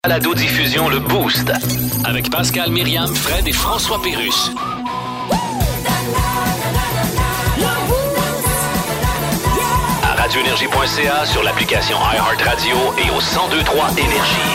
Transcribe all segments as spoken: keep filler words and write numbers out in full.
Balado-diffusion Le Boost avec Pascal, Myriam, Fred et François Pérusse. À radio énergie point c a, sur l'application iHeartRadio et au cent deux trois Énergie.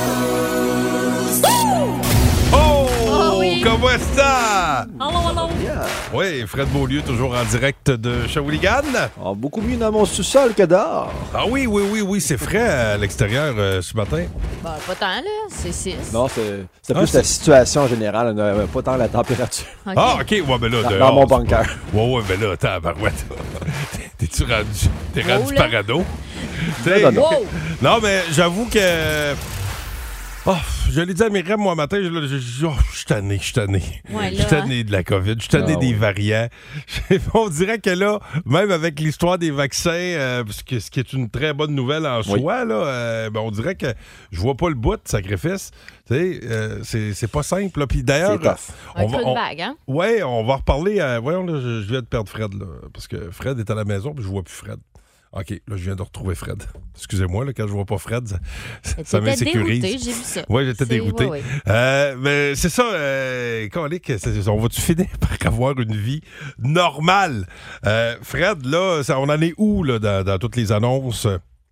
Oh! Oh oui. Comment ça? Allô, allô. Yeah. Oui, Fred Beaulieu, toujours en direct de Shawinigan. Oh, beaucoup mieux dans mon sous-sol que dehors. Ah oui, oui, oui, oui, c'est frais à l'extérieur euh, ce matin. Ben, pas tant, là. C'est six. Non, c'est, c'est Ah, plus c'est- la situation générale, euh, pas tant la température. OK. Ah, OK, ouais, ben là, Dans, dehors, dans mon c'est pas- bunker. Ouais, ouais, ben là, tabarouette. T'es-tu rendu, t'es Wow, rendu là. parano? T'sais, Non, non, Wow! Non, mais j'avoue que... Oh, je l'ai dit à Myriam, moi, matin, je, je, je, oh, je suis tanné, je suis tanné. Ouais, Je là, suis tanné de la COVID, je suis tanné Ah, des ouais. variants. On dirait que là, même avec l'histoire des vaccins, euh, ce, qui, ce qui est une très bonne nouvelle en Oui. soi, là, euh, ben, on dirait que je vois pas le bout de sacrifice. Tu sais, euh, c'est, c'est pas simple. Là. Puis d'ailleurs, C'est tough. un on va, creux de on- vague, hein? ouais, on va reparler. À, voyons, là, je, je viens de perdre Fred, là, parce que Fred est à la maison, puis je vois plus Fred. OK, là, je viens de retrouver Fred. Excusez-moi, là, quand je vois pas Fred, ça, ça T'étais m'insécurise. dégoûté, j'ai vu ça. Oui, j'étais C'est- dégoûté. ouais, ouais. Euh, mais c'est ça, euh, colique, c'est- on va-tu finir par avoir une vie normale? Euh, Fred, là, ça- on en est où là, dans, dans toutes les annonces?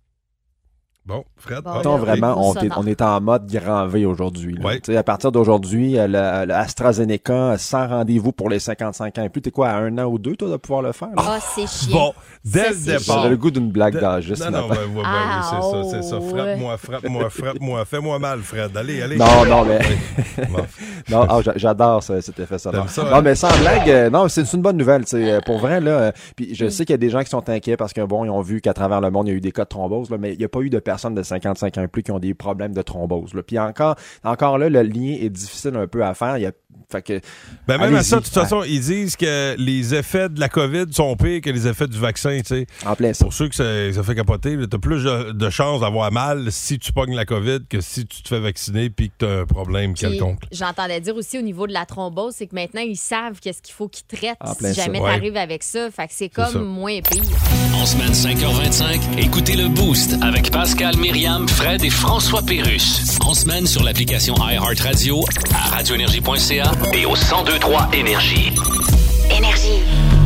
Bon, Fred. Bon, ah, Mettons, là, vraiment, on, sonore. est, on est en mode grand V aujourd'hui. là. Ouais. Tu sais, à partir d'aujourd'hui, euh, le, le AstraZeneca, sans rendez-vous pour les cinquante-cinq ans et plus. T'es quoi, à un an ou deux, toi, de pouvoir le faire? là? Ah, c'est chiant. Bon, dès Ça, le c'est départ. J'avais le goût d'une blague De- d'âge ce Non, non, matin. ben, ouais, ben, oui, c'est ça, c'est ça. Ah, Frappe-moi, frappe-moi, frappe-moi. Fais-moi mal, Fred. Allez, allez. Non, non, mais... Bon. Non, ah, j'a- j'adore ça, cet effet sonore. T'aimes ça, Non, hein? mais sans blague, euh, non, c'est c'est une bonne nouvelle. tu sais, euh, Pour vrai, là, euh, puis je sais qu'il y a des gens qui sont inquiets parce que, bon, ils ont vu qu'à travers le monde, il y a eu des cas de thrombose, là, mais il n'y a pas eu de personnes de cinquante-cinq ans et plus qui ont des problèmes de thrombose. Là. Puis encore, encore là, le lien est difficile un peu à faire. Il y a, fait que, Ben même à allez-y. ça, de toute façon, ils disent que les effets de la COVID sont pires que les effets du vaccin, tu sais. En plein ça. Pour ceux que ça, ça fait capoter, t'as plus de, de chances d'avoir mal si tu pognes la COVID que si tu te fais vacciner puis que t'as un problème Puis, quelconque. j'entendais dire aussi au niveau de la thrombose, c'est que maintenant, ils savent qu'est-ce qu'il faut qu'ils traitent En plein si ça. jamais Ouais. t'arrives avec ça. Fait que c'est comme ça. moins pire. En semaine cinq heures vingt-cinq, écoutez Le Boost avec Pascal, Myriam, Fred et François Pérusse. En semaine sur l'application iHeartRadio, à radio énergie point c a et au cent deux trois Énergie. Énergie.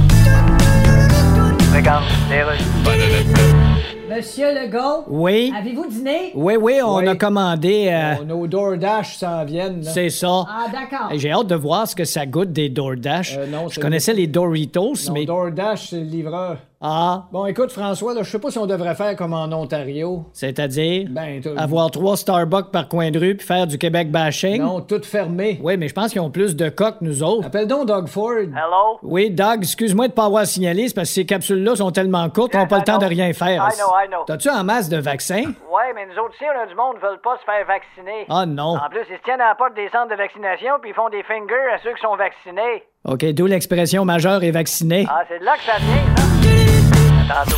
Regarde, les rues. Monsieur Legault, Oui, avez-vous dîné? oui, oui, on Oui. a commandé. euh, Oh, nos DoorDash s'en viennent. là. c'est ça. Ah, d'accord. Hey, J'ai hâte de voir ce que ça goûte des DoorDash. Euh, non, Je c'est- connaissais les Doritos, Non, mais. DoorDash, c'est le livreur. Ah, Bon, écoute, François, là, je sais pas si on devrait faire comme en Ontario. c'est-à-dire Ben, t'as- avoir trois Starbucks par coin de rue puis faire du Québec bashing? Non, tout fermé. Oui, mais je pense qu'ils ont plus de coques que nous autres. Appelle donc Doug Ford. Hello? Oui, Doug, excuse-moi de pas avoir signalé, c'est parce que ces capsules-là sont tellement courtes, on n'a pas le temps de rien faire. I know, I know. T'as-tu en masse de vaccins? Ouais, mais nous autres ici, on a du monde qui veulent pas se faire vacciner. Ah non. En plus, ils se tiennent à la porte des centres de vaccination puis ils font des fingers à ceux qui sont vaccinés. OK, d'où l'expression majeur et vacciné. Ah, c'est de là que ça vient, ça. À tantôt.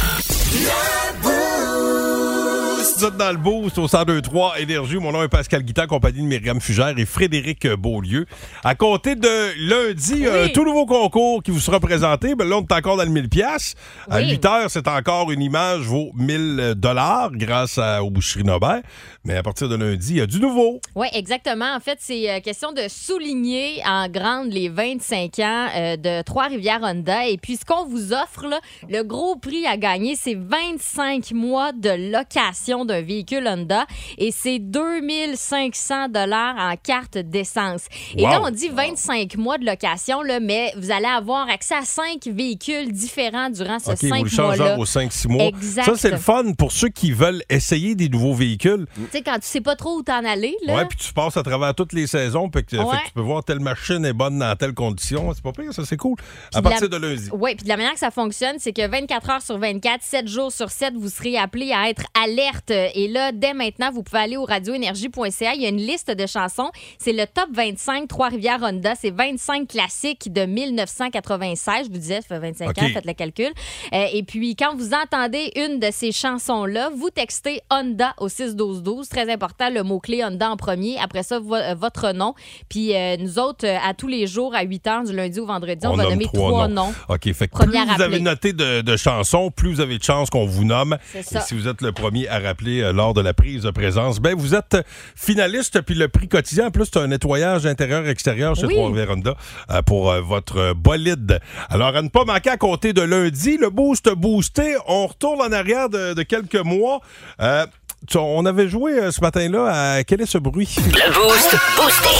Vous êtes dans le boost au cent deux trois Énergie. Mon nom est Pascal Guitard, compagnie de Myriam Fugère et Frédéric Beaulieu. À compter de lundi, Oui. un tout nouveau concours qui vous sera présenté. Ben là, on est encore dans le mille piastres. À Oui. huit heures, c'est encore une image vaut mille dollars grâce à, aux Boucheries Nobert. Mais à partir de lundi, il y a du nouveau. Oui, exactement. En fait, c'est euh, question de souligner en grande les vingt-cinq ans euh, de Trois-Rivières Honda. Et puis, ce qu'on vous offre, là, le gros prix à gagner, c'est vingt-cinq mois de location d'un véhicule Honda et c'est deux mille cinq cents dollars en carte d'essence. Et Wow. là, on dit vingt-cinq mois de location, là, mais vous allez avoir accès à cinq véhicules différents durant ces OK, vous cinq le changez mois-là. aux cinq six mois. Exact. Ça, c'est le fun pour ceux qui veulent essayer des nouveaux véhicules. Tu sais, quand tu sais pas trop où t'en aller, là. Ouais, puis tu passes à travers toutes les saisons, puis que, Ouais. fait que tu peux voir telle machine est bonne dans telle condition. C'est pas pire, ça, c'est cool. À de la- partir de lundi. Oui, puis de la manière que ça fonctionne, c'est que vingt-quatre heures sur vingt-quatre, sept jours sur sept, vous serez appelé à être alerte. Et là, dès maintenant, vous pouvez aller au radio énergie point c a. Il y a une liste de chansons. C'est le top vingt-cinq Trois-Rivières Honda. C'est vingt-cinq classiques de mille neuf cent quatre-vingt-seize. Je vous disais, ça fait vingt-cinq OK. ans, faites le calcul. Euh, et puis, quand vous entendez une de ces chansons-là, vous textez Honda au six douze douze. Très important, le mot-clé Honda en premier. Après ça, vo- euh, votre nom. Puis euh, nous autres, euh, à tous les jours, à huit heures, du lundi au vendredi, on, va nomme nommer trois noms. OK, fait que Premier plus à vous avez rappeler. noté de, de chansons, plus vous avez de chances qu'on vous nomme. C'est Et ça. si vous êtes le premier à rappeler appelé euh, lors de la prise de présence. Ben, vous êtes finaliste, puis le prix quotidien, en plus, c'est un nettoyage intérieur-extérieur chez Oui. Trois-Rivières Honda euh, pour euh, votre bolide. Alors, à ne pas manquer à compter de lundi, le Boost boosté. On retourne en arrière de, de quelques mois. Euh, tu- on avait joué euh, ce matin-là à Quel est ce bruit? Le Boost boosté.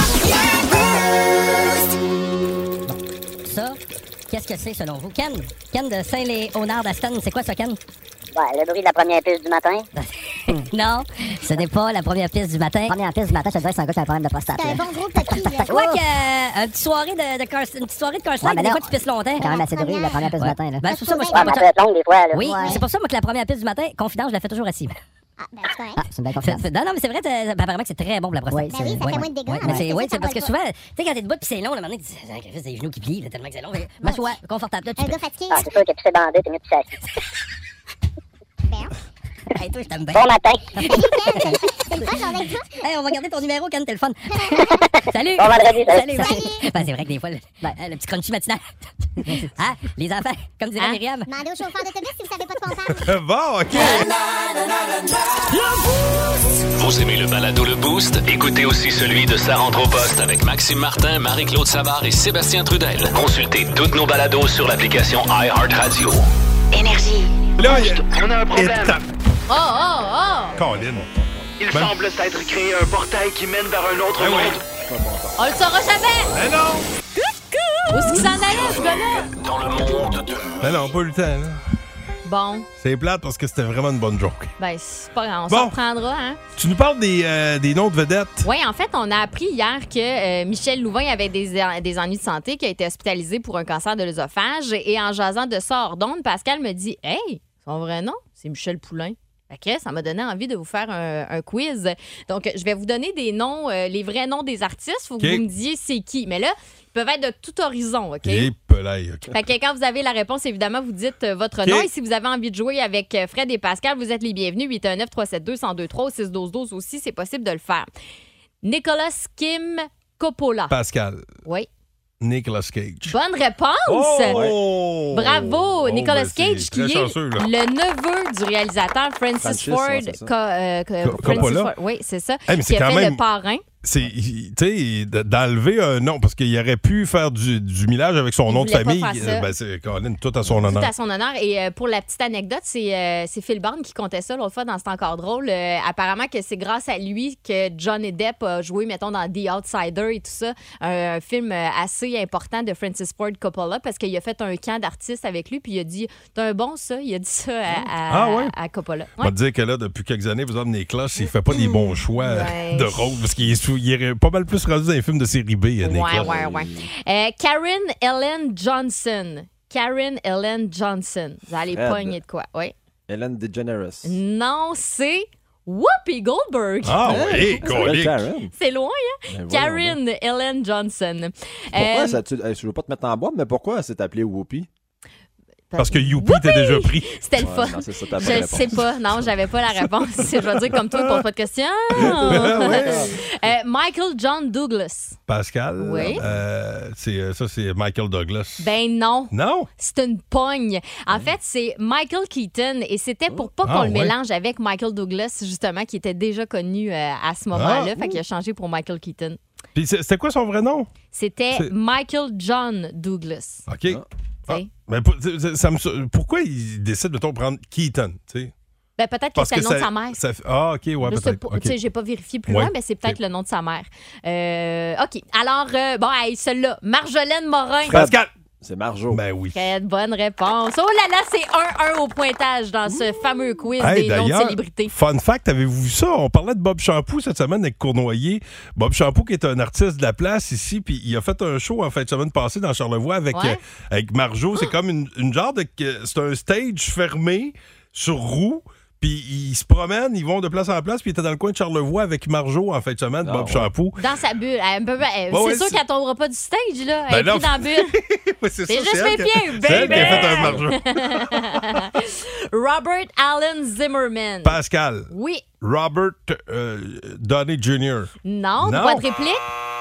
Ça, qu'est-ce que c'est selon vous? Ken? Ken de Saint-Léonard-d'Aston, c'est quoi ça, Ken? Ouais, le bruit de la première piste du matin. Non, ce n'est pas la première piste du matin. Première piste du matin, je te dirais que c'est un gars qui a un problème de prostate. T'as un là. bon gros coquille, là. Quoi que, euh, une petite soirée de, de car, une petite soirée de car Ouais, mais des là, fois tu pisses longtemps. quand même assez de bruit, la première piste Ouais. du matin. Là. Ben, c'est pour ça, moi, je Ouais, mais suis ça peut être longue des fois. Là. Oui, Ouais. c'est pour ça, moi, que la première piste du matin, confidence, je la fais toujours assis. Ah, ben, c'est correct. Ah, c'est une belle Fait- confidence. fait- Non, non, mais c'est vrai, t'as- apparemment que c'est très bon pour la prostate. Oui, Ben oui, ça fait moins de dégâts. Ouais, mais Ouais. c'est, ouais, Ça c'est parce que vole souvent, tu sais, quand t'es debout pis c'est long, là, à un moment donné, tu dis, ah, Christ, des genoux qui plient, là, tellement que c'est long. Fait que M'assois, confortable. Là, tu Un peux- gars fatigué. Ah, c'est sûr que tu sais bander, t'es mieux de s'asseoir. Ben, Hey, toi, je t'aime bien. Bon matin. c'est le fun, j'en ai toi. Hey, on va garder ton numéro, Ken, t'es le fun. Salut! Bon vendredi, salut. Salut, salut. Ben, c'est vrai que des fois, le, ben, le petit crunchy matinal. Hein? Les enfants, comme dirait Hein? Myriam. Demandez au chauffeur d'autobus si vous savez pas de quoi on parle. Bon, OK. Vous aimez le balado Le Boost? Écoutez aussi celui de Sa rentre au poste avec Maxime Martin, Marie-Claude Savard et Sébastien Trudel. Consultez toutes nos balados sur l'application iHeartRadio. Énergie. Là, il y a... On a un problème. Étape. Oh, oh, oh! Colin. Il Ben- semble s'être créé un portail qui mène vers un autre Ben oui. monde. On le saura jamais! Ben non! Où est-ce qu'il s'en allait, ce gars-là? Dans le monde de... Ben non, pas eu le temps, là. Bon, C'est plate parce que c'était vraiment une bonne joke. ben, c'est pas grave, on Bon. s'en reprendra, hein? Tu nous parles des, euh, des noms de vedettes. Oui, en fait, on a appris hier que euh, Michel Louvain avait des, des ennuis de santé, qui a été hospitalisé pour un cancer de l'œsophage. Et en jasant de ça hors d'onde, Pascal me dit « Hey, son vrai nom, c'est Michel Poulain. » Fait que ça m'a donné envie de vous faire un, un quiz. Donc, je vais vous donner des noms, euh, les vrais noms des artistes. Faut que OK. vous me disiez c'est qui. Mais là, ils peuvent être de tout horizon, OK? Et pelay, OK. Fait que quand vous avez la réponse, évidemment, vous dites euh, votre OK. nom. Et si vous avez envie de jouer avec euh, Fred et Pascal, vous êtes les bienvenus. huit un neuf, trois sept deux, un zéro deux trois ou six un deux un deux aussi, c'est possible de le faire. Nicolas Kim Coppola. Pascal. Oui. Nicolas Cage. Bonne réponse! Oh! Bravo! Oh, Nicolas ben, c'est Cage, très qui chanceux, là. est le neveu du réalisateur Francis Francis, Ford. ouais, c'est ça. Co- euh, co- Co- Francis Coppola? Ford. Oui, c'est ça. Hey, mais c'est qui a quand fait même- le parrain. C'est, tu sais, d- d'enlever un nom, parce qu'il aurait pu faire du, du millage avec son Il nom de voulait pas famille. faire ça. euh, Ben, c'est Colin, tout à son Tout honneur. à son honneur. Et euh, pour la petite anecdote, c'est, euh, c'est Phil Bond qui comptait ça l'autre fois dans C'est encore drôle. Euh, apparemment que c'est grâce à lui que Johnny Depp a joué, mettons, dans The Outsider et tout ça, un, un film euh, assez important de Francis Ford Coppola, parce qu'il a fait un camp d'artistes avec lui, puis il a dit « T'as un bon ça? » Il a dit ça à, à, Ah ouais? à Coppola. On va te dire que là, depuis quelques années, vous avez des cloches, il fait pas des bons choix Ouais. de rôle, parce qu'il est, sous- il est pas mal plus rendu dans les films de série B, euh, Ouais, Nicolas. ouais, ouais. Euh, Karen Ellen Johnson. Karen Ellen Johnson. Vous allez Fred. pogner de quoi? Oui. Ellen DeGeneres. Non, c'est Whoopi Goldberg. Ah oui, Ça s'appelle colique. Karen. C'est loin, hein? Ben, voyons donc. Karen Ellen Johnson. Pourquoi Euh, ça, tu, hey, je veux pas te mettre en boîte, mais pourquoi c'est appelé Whoopi? Parce que Youpi était déjà pris. C'était le Ouais, fun. non, c'est ça, t'as pas Je la le réponse. sais pas. Non, j'avais pas la réponse. Je vais dire comme toi, pose pas de questions. Euh, Michael John Douglas. Pascal, Oui. euh, c'est, euh, ça, c'est Michael Douglas. Ben non. Non? C'est une pogne. En fait, c'est Michael Keaton et c'était pour pas Ah, qu'on le ouais. mélange avec Michael Douglas, justement, qui était déjà connu euh, à ce moment-là. Ah. Fait qu'il a changé pour Michael Keaton. Puis c'est- c'était quoi son vrai nom? C'était C'est- Michael John Douglas. OK. Ah. Ah. T'sais. Mais pour- ça- ça me- pourquoi il décide de prendre Keaton? tu sais? Ben, peut-être que Parce c'est le que nom de ça- sa mère. ça fait- ah, OK, ouais, Je sais peut-être. pas. OK. Tu sais, j'ai pas vérifié plus Ouais. loin, mais c'est peut-être OK. le nom de sa mère. Euh, OK. Alors, euh, bon, hey, celle-là, Marjolaine Morin. Pascal! C'est Marjo. Ben oui. Très bonne réponse. Oh là là, c'est un un au pointage dans ce fameux quiz Hey, des noms de d'ailleurs, célébrités. fun fact, avez-vous vu ça? On parlait de Bob Shampoo cette semaine avec Cournoyer. Bob Shampoo, qui est un artiste de la place ici, puis il a fait un show en fin de semaine passée dans Charlevoix avec, Ouais. euh, avec Marjo. C'est comme une, une genre de... C'est un stage fermé sur roue. Puis ils se promènent, ils vont de place en place, puis ils étaient dans le coin de Charlevoix avec Marjo en fin de semaine, Ah, Bob ouais. Shampoo. Dans sa bulle. Elle, peut- elle- Ouais, c'est ouais, sûr c'est- qu'elle tombera pas du stage, là. Elle Ben est non. prise dans la bulle. Ouais, c'est C'est ça, juste c'est mes elle qui- pieds, c'est elle qui a fait un baby! Marjo. Robert Allen Zimmerman. Pascal, Oui. Robert euh, Downey junior Non. Non. Droit de réplique?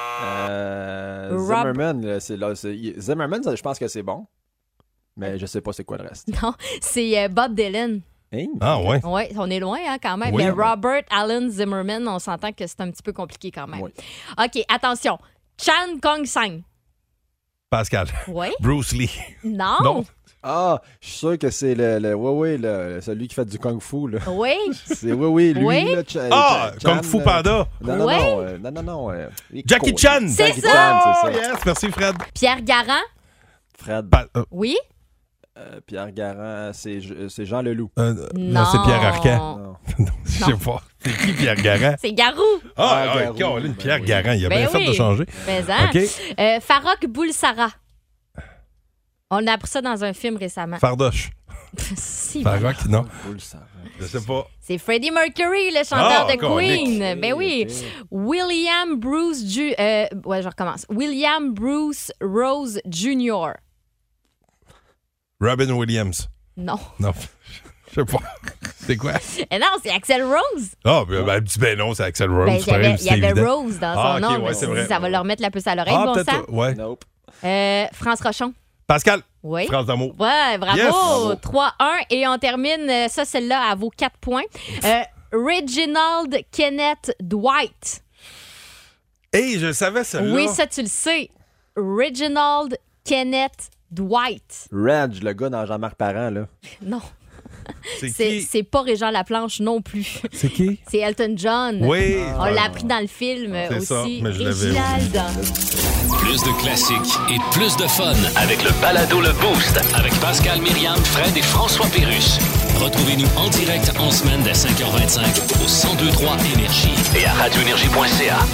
Euh, Rob- Zimmerman, là, c'est là, c'est- il- Zimmerman, ça, je pense que c'est bon. Mais je sais pas c'est quoi le reste. Non. C'est euh, Bob Dylan. Hey. Ah, ouais. Oui, on est loin hein, quand même. Oui. Mais Robert Allen Zimmerman, on s'entend que c'est un petit peu compliqué quand même. Oui. OK, attention. Chan Kong-sang. Pascal. Oui. Bruce Lee. Non. Non. Ah, je suis sûr que c'est le, le oui, oui, le, celui qui fait du Kung Fu. Là. Oui. C'est oui, oui, lui. Oui. Là, Ch- Ah, Ch- Chan, Kung Fu euh, Panda. Non, non, Ouais. non, euh, non, non, non. euh, Jackie Nico, Chan. C'est Jackie ça. Chan, c'est Oh, ça. yes, merci Fred. Pierre Garand. Fred, Pa- euh, Oui. euh, Pierre Garand, c'est, c'est Jean Leloup. euh, Non. non, c'est Pierre Arcan. Non. Non, je sais pas. C'est qui Pierre Garand? C'est Garou. Ah, Ah, ah, Garou. Caroline, Ben Pierre oui. Garand, il a Ben bien fait oui. de changer. Mais hein. OK. Euh, Farrokh Bulsara. On a appris ça dans un film récemment. Fardoche. Si, Farrock, non. Cool, ça. Je sais pas. C'est Freddie Mercury, le chanteur Ah, de colique. Queen. Ben oui. William Bruce Ju- euh, ouais, je recommence. William Bruce Rose Junior Robin Williams. Non. Non. Je sais pas. C'est quoi? Et non, c'est Axl Rose. Ah, ben, ben, dis ben non, c'est Axl Rose. Ben, il c'est y avait, pareil, il y avait c'était évident. Rose dans Ah, son ok, nom. ouais, mais c'est vrai. ça va leur mettre la puce à l'oreille, Ah, bon sang. peut-être. Ouais. Nope. Euh, France Rochon. Pascal. Oui. France d'amour. Ouais, bravo. Yes. Bravo. trois un. Et on termine, euh, ça, celle-là, à vos quatre points. Euh, Reginald Kenneth Dwight. Hey, je savais celle-là. Oui, ça, tu le sais. Reginald Kenneth Dwight. Reg, le gars dans Jean-Marc Parent, là. Non. C'est C'est qui? c'est pas Régent Laplanche non plus. C'est qui? C'est Elton John. Oui. On l'a appris dans le film C'est aussi. ça, mais je l'avais Réginald. Plus de classiques et plus de fun avec le balado Le Boost avec Pascal, Myriam, Fred et François Pérusse. Retrouvez-nous en direct en semaine dès cinq heures vingt-cinq au cent deux point trois Énergie et à radio énergie point c a.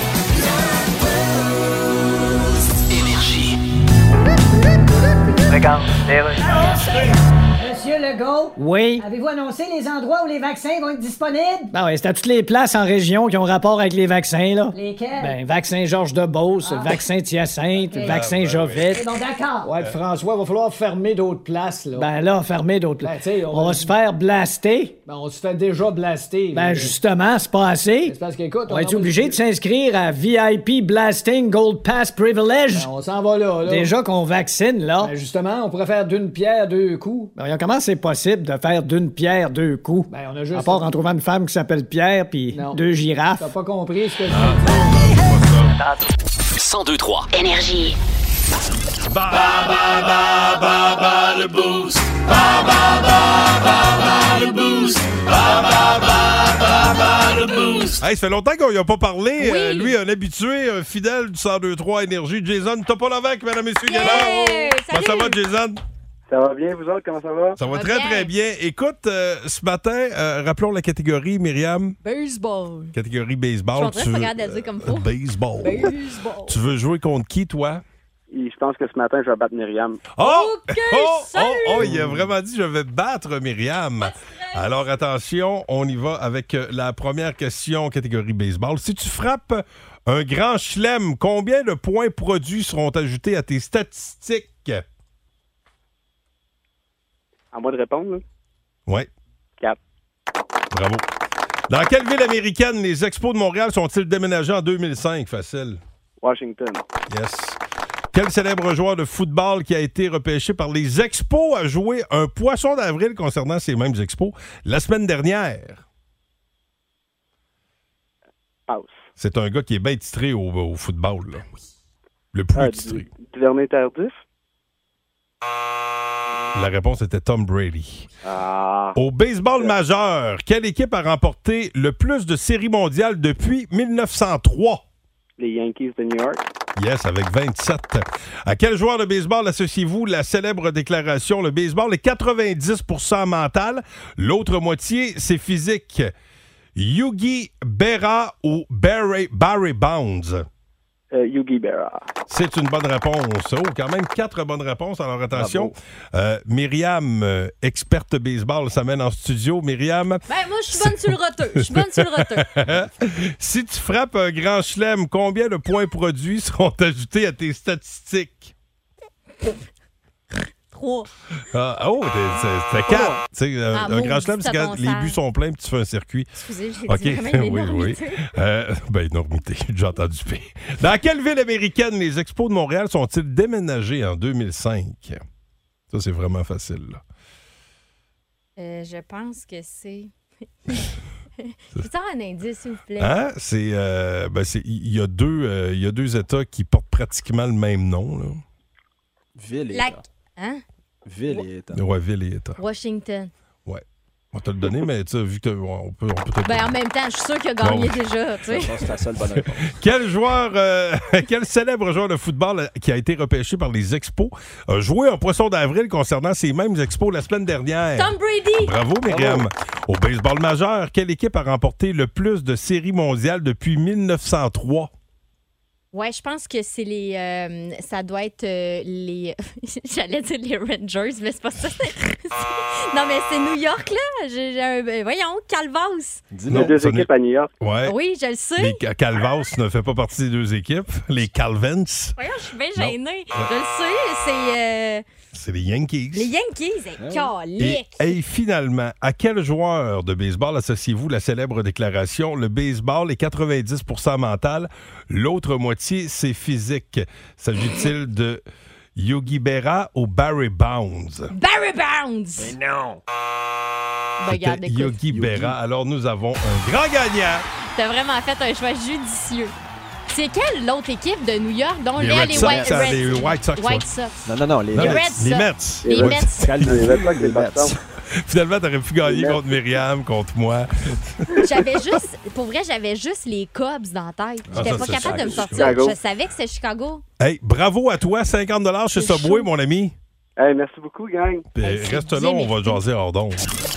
Énergie. Regarde, les rues. Monsieur Legault, Oui. avez-vous annoncé les endroits où les vaccins vont être disponibles? Ben ouais, c'est à toutes les places en région qui ont rapport avec les vaccins, là. Lesquels? Ben, vaccin Georges de Beauce, Ah. vaccin Hyacinthe, Ok. vaccin Jovette. C'est bon, d'accord. Ouais, Ouais, François, il va falloir fermer d'autres places, là. Ben là, fermez d'autres Ben, places. tu sais, on on va- va se faire blaster. Ben, on se fait déjà blaster. Ben là. justement, c'est pas assez. C'est parce qu'écoute, On on va être en va- obligé de s'inscrire à V I P Blasting Gold Pass Privilege. Ben, on s'en va là, là. Déjà qu'on vaccine, là. Ben, justement, on pourrait faire d'une pierre deux coups. Ben, regarde, comment c'est possible de faire d'une pierre deux coups? Ben, on a juste... À part en trouvant une femme qui s'appelle Pierre puis Non. deux girafes. T'as pas compris ce que je cent deux point trois Énergie. Ba, ba, ba, ba, ba, ba, le boost. Ba, ba, ba, ba, ba, le boost. Ba, ba, ba, ba, ba, le boost. Hey, ça fait longtemps qu'on n'y a pas parlé. Oui. Euh, lui, un habitué, un fidèle du cent deux point trois Énergie. Jason Topolovac, mesdames et messieurs. Yeah! Galant. Comment ça va, Salut! Jason? Ça va bien, vous autres? Comment ça va? Ça va Va très, bien. très bien. Écoute, euh, ce matin, euh, rappelons la catégorie, Myriam. Baseball. Catégorie Je baseball. suis en train de Tu- regarder à dire comme faut. euh, baseball. Baseball. Tu veux jouer contre qui, toi? Et je pense que ce matin, je vais battre Myriam. Oh! OK, oh, oh, salut! oh, il a vraiment dit je vais battre Myriam. Alors attention, on y va avec euh, la première question catégorie baseball. Si tu frappes un grand chelem, combien de points produits seront ajoutés à tes statistiques? À moi de répondre, là. Oui. Quatre. Bravo. Dans quelle ville américaine les Expos de Montréal sont-ils déménagés en deux mille cinq? Facile. Washington. Yes. Quel célèbre joueur de football qui a été repêché par les Expos a joué un poisson d'avril concernant ces mêmes Expos la semaine dernière? Passe. C'est un gars qui est bien titré au, au football. Là. Le plus Ah, titré. du, du dernier tardif? La réponse était Tom Brady. Ah. Au baseball majeur, quelle équipe a remporté le plus de séries mondiales depuis mille neuf cent trois? Les Yankees de New York. Yes, avec vingt-sept. À quel joueur de baseball associez-vous la célèbre déclaration « Le baseball est quatre-vingt-dix pour cent mental, l'autre moitié, c'est physique ». Yogi Berra ou Barry, Barry Bonds? Euh, Yogi Berra. C'est une bonne réponse. Oh, quand même quatre bonnes réponses. Alors attention, euh, Myriam, euh, experte baseball, s'amène en studio. Myriam, Ben, moi, je suis bonne sur le roteux. Je suis bonne sur le roteux. si tu frappes un grand chelem, combien de points produits seront ajoutés à tes statistiques? Trois. Ah, oh, c'est quatre. Tu sais, euh, Ah, un maudit grand chelem, c'est ça, quand ton les sale. buts sont pleins et tu fais un circuit. Excusez, j'ai OK, dit vraiment une oui, oui. énormité. Euh, ben, énormité, j'ai entendu pire. Dans quelle ville américaine les Expos de Montréal sont-ils déménagés en deux mille cinq? Ça, c'est vraiment facile, là. Euh, je pense que c'est... Peux-tu avoir un indice, s'il vous plaît? Hein? C'est, euh, ben c'est, il y a deux, euh, il y a deux États qui portent pratiquement le même nom, là. Ville et La... État. Hein? Ville et État. Ouais, ville et État. Washington. Ouais. On va te le donner, mais tu sais, vu que on peut, on peut te le Ben, en même temps, je suis sûr qu'il a gagné Bon, oui. déjà, tu sais. C'est la seule bonne réponse. Quel joueur, euh, quel célèbre joueur de football qui a été repêché par les Expos a joué en poisson d'avril concernant ces mêmes Expos la semaine dernière? Tom Brady! Bravo, Myriam. Au baseball majeur, quelle équipe a remporté le plus de séries mondiales depuis mille neuf cent trois? Ouais, je pense que c'est les. euh, ça doit être euh, les. J'allais dire les Rangers, mais c'est pas ça. Non, mais c'est New York, là. J'ai, j'ai un... euh, Voyons, Calvas. Il y a deux équipes à New York. Ouais. Oui, je le sais. Les Ca- Calvas ne fait pas partie des deux équipes. Les Calvins, Voyons, je suis bien Non. gênée. Je le sais, c'est. euh, c'est les Yankees. Les Yankees. C'est Et, calique. et finalement, à quel joueur de baseball associez-vous la célèbre déclaration « Le baseball est quatre-vingt-dix pour cent mental, l'autre moitié, c'est physique ». S'agit-il de Yogi Berra ou Barry Bonds? Barry Bonds. Mais non. Ben, regarde, écoute. Yogi Berra. Alors, nous avons un grand gagnant. T'as vraiment fait un choix judicieux. C'est quelle l'autre équipe de New York dont Les les, Red les Sox, White, euh, Red- les White Sox, White ouais. Sox. Non, non, non, les, Non, Les les- Red les Sox. Mets. Les Ouais. Mets. Calme-toi. Les Red Sox, les Les Mets. Boston. Finalement, t'aurais pu gagner Les Mets. contre Myriam, contre moi. J'avais juste, pour vrai, j'avais juste les Cubs dans la tête. Ah, J'étais ça, pas c'est capable de me Chicago. sortir. Chicago. Je savais que c'était Chicago. Hey, bravo à toi. cinquante dollars chez C'est Subway, chaud. mon ami. Hey, merci beaucoup, gang. Puis, Hey, c'est reste bien là, on va mérité. jaser hors d'onde.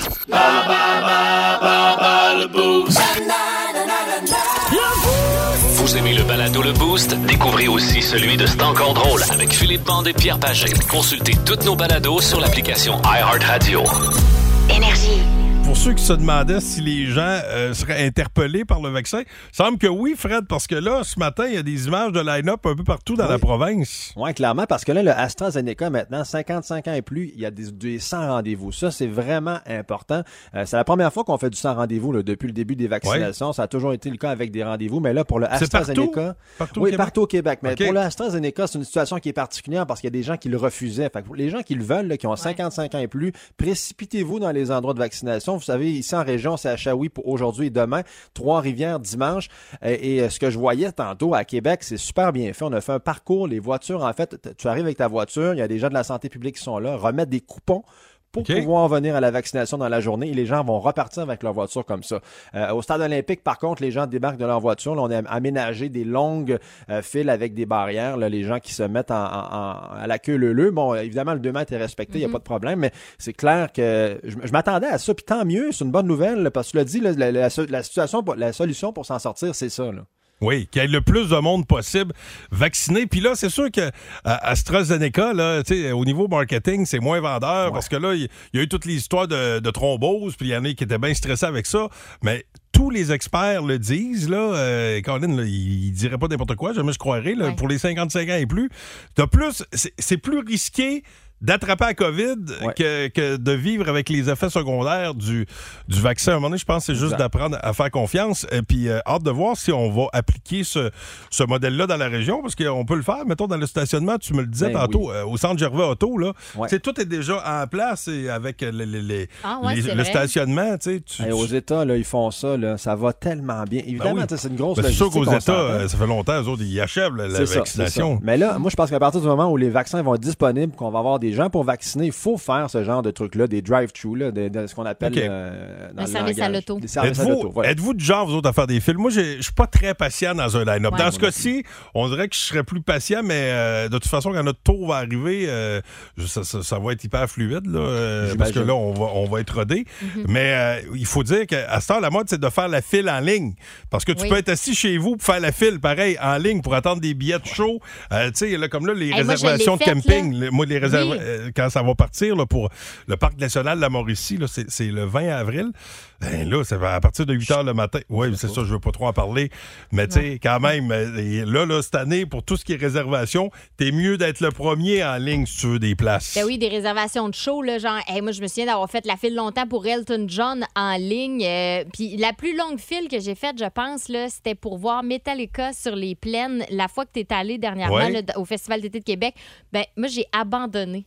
Vous aimez le balado Le Boost? Découvrez aussi celui de C'est encore drôle avec Philippe Bande et Pierre Pagé. Consultez toutes nos balados sur l'application iHeartRadio. Énergie. Pour ceux qui se demandaient si les gens euh, seraient interpellés par le vaccin, il semble que oui, Fred, parce que là, ce matin, il y a des images de line-up un peu partout dans Oui. la province. Oui, clairement, parce que là, le AstraZeneca, maintenant, cinquante-cinq ans et plus, il y a des, des cent rendez-vous. Ça, c'est vraiment important. Euh, c'est la première fois qu'on fait du cent rendez-vous là, depuis le début des vaccinations. Ça a toujours été le cas avec des rendez-vous, mais là, pour le C'est partout? AstraZeneca... Partout au oui, Québec? partout au Québec. Mais OK. pour le AstraZeneca, c'est une situation qui est particulière parce qu'il y a des gens qui le refusaient. Fait que pour les gens qui le veulent, là, qui ont cinquante-cinq ans et plus, précipitez-vous dans les endroits de vaccination. Vous savez, ici en région, c'est à Shawi pour aujourd'hui et demain, Trois-Rivières dimanche. Euh, et euh, ce que je voyais tantôt à Québec, c'est super bien fait. On a fait un parcours. Les voitures, en fait, t- tu arrives avec ta voiture, il y a des gens de la santé publique qui sont là, remettre des coupons pour OK. pouvoir venir à la vaccination dans la journée et les gens vont repartir avec leur voiture comme ça. Euh, au stade olympique, par contre, les gens débarquent de leur voiture. Là, on a aménagé des longues euh, files avec des barrières. Là, les gens qui se mettent en, en- en- à la queue leu-leu. Bon, évidemment, le deux mètres est respecté, il n'y a Mhm. pas de problème, mais c'est clair que je, je m'attendais à ça. Puis tant mieux, c'est une bonne nouvelle là, parce que tu l'as dit, là, la, la, la situation, pour- la solution pour s'en sortir, c'est ça. Là. Oui, qu'il y ait le plus de monde possible vacciné. Puis là, c'est sûr que euh, AstraZeneca, là, tu sais, au niveau marketing, c'est moins vendeur Ouais. parce que là, il il y a eu toutes les histoires de, de thrombose, puis il y en a qui étaient bien stressés avec ça. Mais tous les experts le disent, là, euh, Colin, là, il, il dirait pas n'importe quoi, jamais je croirais, là, Ouais. pour les cinquante-cinq ans et plus. T'as plus, c'est, c'est plus risqué d'attraper la COVID Ouais. que, que de vivre avec les effets secondaires du, du vaccin. À un moment donné, je pense que c'est juste Exact. d'apprendre à faire confiance. Et puis, euh, hâte de voir si on va appliquer ce, ce modèle-là dans la région, parce qu'on peut le faire, mettons, dans le stationnement, tu me le disais Ben tantôt, oui. euh, au centre Gervais Auto, là. Ouais. Tu sais, tout est déjà en place et avec les, les- les- Ah ouais, les- c'est le vrai. stationnement, tu sais. tu- Et aux États, là, ils font ça, là, ça va tellement bien. Évidemment, Ben oui. tu sais, c'est une grosse Ben, c'est sûr logistique, qu'aux on États, s'entend. euh, ça fait longtemps, eux autres, ils achèvent la, la C'est ça, vaccination. c'est ça. Mais là, moi, je pense qu'à partir du moment où les vaccins vont être disponibles, qu'on va avoir des gens pour vacciner, il faut faire ce genre de trucs-là, des drive-thru, là, de, de ce qu'on appelle OK. euh, dans Un le service à langage. l'auto. Des services à Êtes-vous, l'auto, voilà. êtes-vous du genre, vous autres, à faire des films? Moi, j'ai- je suis pas très patient dans un line-up. Ouais. Dans ce Moi non cas-ci, on dirait que je serais plus patient, mais euh, de toute façon, quand notre tour va arriver, euh, ça, ça- ça va être hyper fluide, là, euh, parce que J'imagine. là, on va, on va être rodé. Mais euh, il faut dire qu'à ce temps, la mode, c'est de faire la file en ligne. Parce que tu Oui. peux être assis chez vous pour faire la file, pareil, en ligne, pour attendre des billets de show. Euh, tu sais, là, comme là, les Hey, moi, je réservations l'ai de faite, camping, là. les- moi, les réserva- Oui. euh, quand ça va partir là, pour le Parc national de la Mauricie, là, c'est, c'est le vingt avril. Ben là, ça va à partir de huit heures le matin. Oui, c'est ça, je veux pas trop en parler. Mais tu sais, quand même, euh, et là, là, cette année, pour tout ce qui est réservation, t'es mieux d'être le premier en ligne si tu veux des places. Ben oui, des réservations de show, là, genre, hey, moi, je me souviens d'avoir fait la file longtemps pour Elton John en ligne. euh, Puis la plus longue file que j'ai faite, je pense, là, c'était pour voir Metallica sur les plaines la fois que tu es allé dernièrement Ouais. là, au Festival d'été de Québec. Ben, moi, j'ai abandonné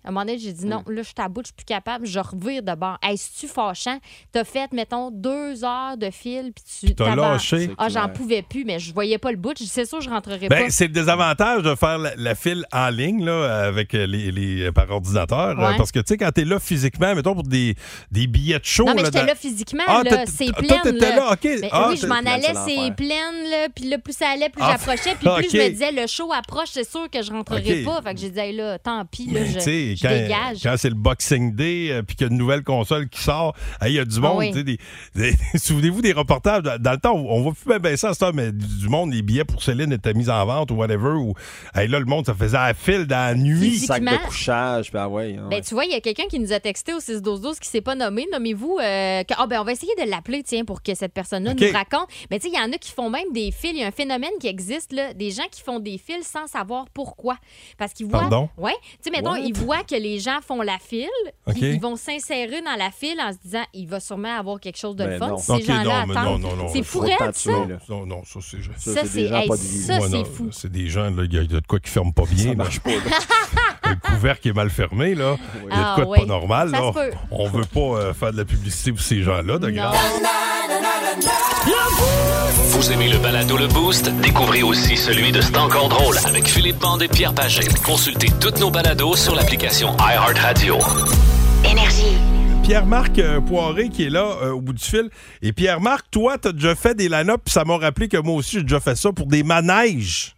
À un moment donné, j'ai dit non, là, je suis à bout, je suis plus capable, je revire de bord. Hey, c'est-tu fâchant? T'as fait, mettons, deux heures de fil, puis tu t'as lâché. Ah, j'en pouvais plus, mais je voyais pas le bout. Je dis, c'est sûr, je rentrerai ben, pas. C'est le désavantage de faire la, la file en ligne là, avec les, les par ordinateur. Ouais. Parce que, tu sais, quand t'es là physiquement, mettons, pour des, des billets de show. Non, mais là, j'étais dans... là physiquement, ah, là, c'est plein. Toi, t'étais là, OK. Mais ah, oui, je m'en allais, c'est pleine, là, puis là, plus ça allait, plus ah, j'approchais, puis plus okay. je me disais, le show approche, c'est sûr que je rentrerai okay. pas. Fait que j'ai dit, hey, là, tant pis, là, mais je, je quand, dégage. Quand c'est le Boxing Day, euh, puis qu'il y a une nouvelle console qui sort, il hey, y a du monde, ah, oui. tu sais, des, des, souvenez-vous des reportages, dans, dans le temps, on, on voit plus bien ben ça à ce temps, mais du, du monde, les billets pour Céline étaient mis en vente ou whatever, ou hey, là, le monde, ça faisait à la file dans la nuit. Sac de couchage, puis ah ouais. Ben, tu vois, il y a quelqu'un qui nous a texté au six douze douze qui s'est pas nommé. Nommez-vous. Euh, que, oh, ben, on va essayer de l'appeler, tiens, pour que cette personne-là okay. nous raconte. Mais tu sais, il y en a qui font même des fils. Il y a un phénomène qui existe, là, des gens qui font des fils sans savoir pourquoi. Parce qu'ils voient. Pardon? Ouais. Tu sais, mettons, What? ils voient que les gens font la file, puis okay. ils vont s'insérer dans la file en se disant, il va sûrement avoir quelque chose de ben le fun. Non. Si Okay, ces gens-là non, attendent. Non, non, non, c'est fou, raide, ça. Non, non, ça, c'est. Ça, ça c'est, hey, ça, ouais, c'est non, fou. C'est des gens, là, il y a de quoi qui ferment pas bien. Ça marche pas, le couvercle qui est mal fermé, là. Il y a de quoi ah, de oui. pas normal, ça là. Se peut. On veut pas euh, faire de la publicité pour ces gens-là, de grâce. Vous aimez le balado Le Boost? Découvrez aussi celui de C'est encore drôle avec Philippe Bande et Pierre Pagé. Consultez toutes nos balados sur l'application iHeartRadio. Énergie. Pierre-Marc euh, Poiré qui est là euh, au bout du fil. Et Pierre-Marc, toi, t'as déjà fait des line-up, puis ça m'a rappelé que moi aussi, j'ai déjà fait ça pour des manèges.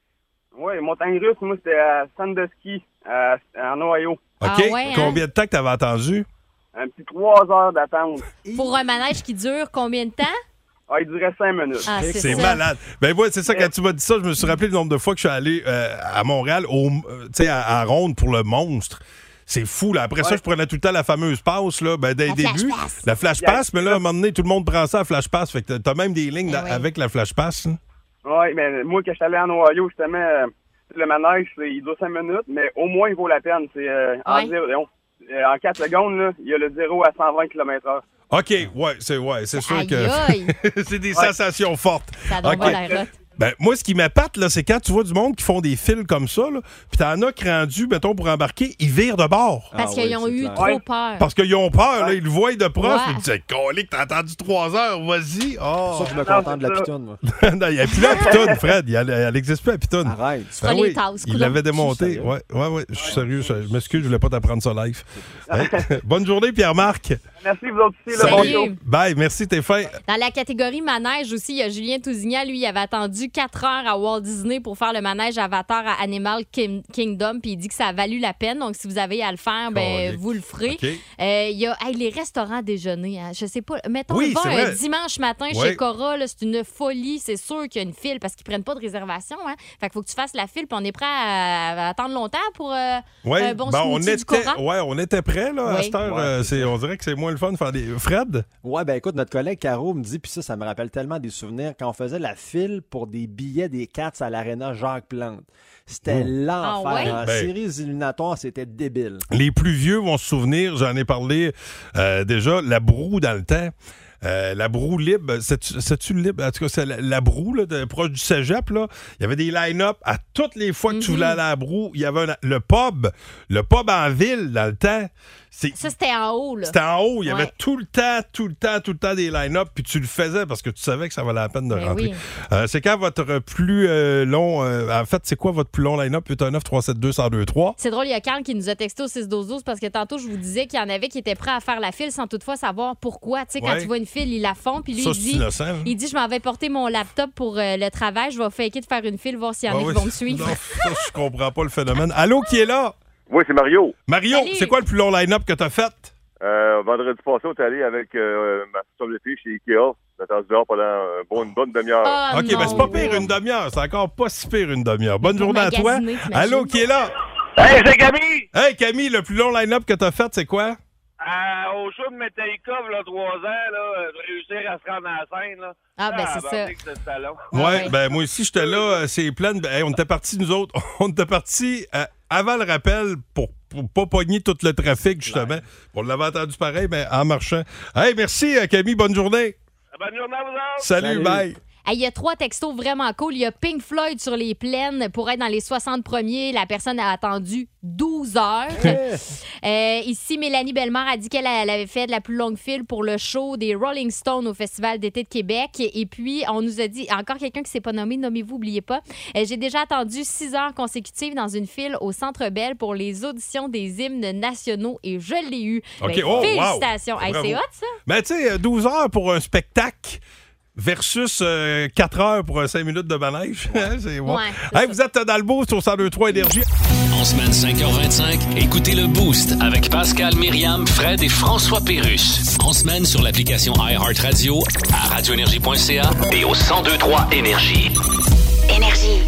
Oui, montagne russe, moi, c'était à Sandusky, à, en Ohio. OK? Ah ouais, hein? Combien de temps que t'avais attendu? Un petit trois heures d'attente. Pour un manège qui dure combien de temps? Ah, il durait cinq minutes. Ah, c'est c'est ça. malade. Ben moi, c'est ça, quand tu m'as dit ça, je me suis rappelé le nombre de fois que je suis allé euh, à Montréal, au, euh, tu sais, à, à Ronde pour le monstre. C'est fou, là. Après ouais. ça, je prenais tout le temps la fameuse passe, là. Ben, dès le début. Flash la flash pass, mais là, à un moment donné, tout le monde prend ça à flash pass. Fait que t'as même des lignes dans, oui. avec la flash pass. Hein? Oui, mais moi, quand je suis allé en Ohio, justement, euh, le manège, il dure cinq minutes, mais au moins, il vaut la peine. C'est euh, ouais. en, zéro, en quatre secondes, là, il y a le zéro à cent vingt kilomètres heure. OK, ouais, c'est ouais, c'est sûr aïe, que aïe. c'est des ouais. sensations fortes. Ça donne okay. pas la route. Ben, moi, ce qui m'épate, là, c'est quand tu vois du monde qui font des fils comme ça, là, puis t'en as qui rendus, mettons, pour embarquer, ils virent de bord. Parce ah, qu'ils oui, ont eu clair. trop ouais. peur. Parce qu'ils ont peur, ouais. là, ils le voient de proche. Ouais. Ils disent, colique, t'as attendu trois heures, vas-y. Oh. Ça, je me contente de la pitoune, moi. Non, il n'y a plus la pitoune, Fred. Elle n'existe plus, la pitoune. Arrête. Tu feras les tasses, il coudonc. l'avait démonté. Ouais, ouais, ouais. Je suis sérieux. Je, je m'excuse, je voulais pas t'apprendre ça live. Hey, bonne journée, Pierre-Marc. Merci, vous autres aussi. Salut. Le bon show. Bye, merci, t'es fin. Dans la catégorie manège aussi, il y a Julien Tousignan. Lui, il avait attendu quatre heures à Walt Disney pour faire le manège Avatar à Animal King- Kingdom. Puis il dit que ça a valu la peine. Donc, si vous avez à le faire, ben, oh, vous le ferez. Okay. Euh, il y a hey, les restaurants déjeuner. Hein, je sais pas. Mettons, Oui, va c'est un vrai. dimanche matin Ouais. chez Cora. Là, c'est une folie. C'est sûr qu'il y a une file parce qu'ils prennent pas de réservation. Hein. Fait qu'il faut que tu fasses la file. Puis on est prêt à, à attendre longtemps pour euh, Ouais, un bon ben, on smoothie était, du Cora. ouais, on était prêts, là, à Oui. cette heure. Ouais, euh, c'est c'est, on dirait que c'est moins le fun de faire des. Fred? Ouais, ben écoute, notre collègue Caro me dit, puis ça, ça me rappelle tellement des souvenirs, quand on faisait la file pour des billets des Cats à l'Arena Jacques Plante. C'était Oh. l'enfer. Ah ouais? En Ben. séries éliminatoires, c'était débile. Les plus vieux vont se souvenir, j'en ai parlé euh, déjà, la broue dans le temps. Euh, la broue libre, c'est-tu, c'est-tu libre? En tout cas, c'est la, la broue, là, de, proche du cégep, là. Il y avait des line-up à toutes les fois que tu voulais aller à la broue. Il y avait un- le pub, le pub en ville, dans le temps. C'est, Ça, c'était en haut. Là. c'était en haut. Il y Ouais. avait tout le temps, tout le temps, tout le temps des line-up, puis tu le faisais parce que tu savais que ça valait la peine de Ben rentrer. oui. Euh, c'est quand votre plus euh, long... euh, en fait, c'est quoi votre plus long line-up? huit un neuf trois sept deux un zéro deux trois. C'est drôle, il y a Carl qui nous a texté au six douze douze parce que tantôt, je vous disais qu'il y en avait qui étaient prêts à faire la file sans toutefois savoir pourquoi. Tu sais, quand Ouais. tu vois une file, ils la font. Puis lui, Ça, il c'est dit, innocent, là. il dit je m'en vais porter mon laptop pour euh, le travail. Je vais faker de faire une file, voir s'il y en a Ah qui oui. vont me suivre. Non, ça, je comprends pas le phénomène. Allô, qui est là? Oui, c'est Mario. Mario, Salut. c'est quoi le plus long line-up que t'as fait? Euh, vendredi passé, on est allé avec euh, ma somme de fille chez Ikea. On a attendu dehors pendant un bon, une bonne demi-heure. Ah, OK, non. ben c'est pas pire une demi-heure. C'est encore pas si pire une demi-heure. Bonne pour journée à toi. magasiner, t'imagines? Allô, qui est là? Hey, c'est Camille! Hey, Camille, le plus long line-up que t'as fait, c'est quoi? Euh, au show de Metallica, il y a trois ans, là, euh, de réussir à se rendre à la scène. Là. Ah, ben, c'est ça. barnique, c'était long. Ouais, ouais. ben moi aussi, j'étais là. euh, C'est plein de... Hey, on était partis, nous autres. On était partis euh, avant le rappel pour, pour pas pogner tout le trafic, justement. On l'avait entendu pareil, mais en marchant. Hey, merci, euh, Camille. Bonne journée. Bonne journée à vous autres! Salut, Salut. bye. Hey, il y a trois textos vraiment cool. Il y a Pink Floyd sur les plaines pour être dans les soixante premiers. La personne a attendu douze heures. euh, ici, Mélanie Bellemare a dit qu'elle elle avait fait de la plus longue file pour le show des Rolling Stones au Festival d'été de Québec. Et puis, on nous a dit, encore quelqu'un qui ne s'est pas nommé, nommez-vous, n'oubliez pas. Euh, j'ai déjà attendu six heures consécutives dans une file au Centre Bell pour les auditions des hymnes nationaux et je l'ai eu. OK, Ben, oh, félicitations. wow. Hey, Bravo. c'est hot, ça? Mais tu sais, douze heures pour un spectacle versus euh, quatre heures pour cinq minutes de manège. C'est bon. Ouais, hey, vous êtes dans le Boost au cent deux trois Énergie. En semaine cinq heures vingt-cinq, écoutez le Boost avec Pascal, Myriam, Fred et François Pérusse. En semaine sur l'application iHeartRadio, à radio énergie point c a et au cent deux trois Énergie. Énergie.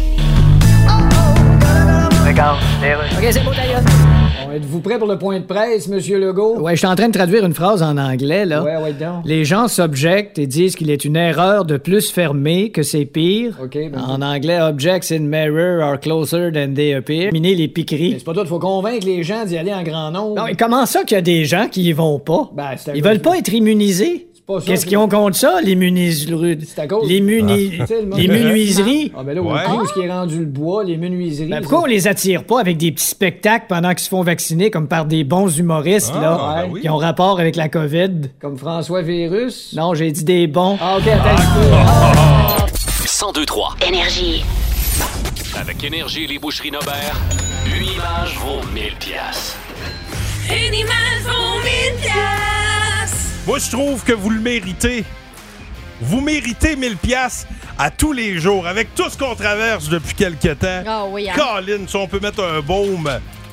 Regarde, OK, c'est beau, d'ailleurs. Bon, êtes-vous prêt pour le point de presse, Monsieur Legault? Ouais, je suis en train de traduire une phrase en anglais, là. Ouais, ouais, donc. Les gens s'objectent et disent qu'il est une erreur de plus fermer que c'est pire. OK, ben... En anglais, objects in mirror are closer than they appear. Miner les piqueries. Mais c'est pas toi, il faut convaincre les gens d'y aller en grand nombre. Non, mais comment ça qu'il y a des gens qui y vont pas? Ben, c'est à Ils cause veulent de- pas être immunisés? pas ça, Qu'est-ce c'est- qu'ils ont contre ça, les munis... C'est à cause... Les munis... Ah. Tu sais, le monde- Les menuiseries? Ah, ben là, Ouais. où ce qui est rendu le bois, les menuiseries... Ben, pourquoi on les attire pas avec des petits spectacles pendant qu'ils se font vacciner comme par des bons humoristes, Ah, là, ben oui. qui ont rapport avec la COVID? Comme François Virus? Non, j'ai dit des bons. Ah, OK, attends un petit peu. cent deux trois Énergie. Avec Énergie et les boucheries Nobert, une image vaut mille piastres. Une image vaut mille piastres. Moi, je trouve que vous le méritez. Vous méritez mille piastres à tous les jours, avec tout ce qu'on traverse depuis quelques temps. Ah oui, hein. Colin, si on peut mettre un baume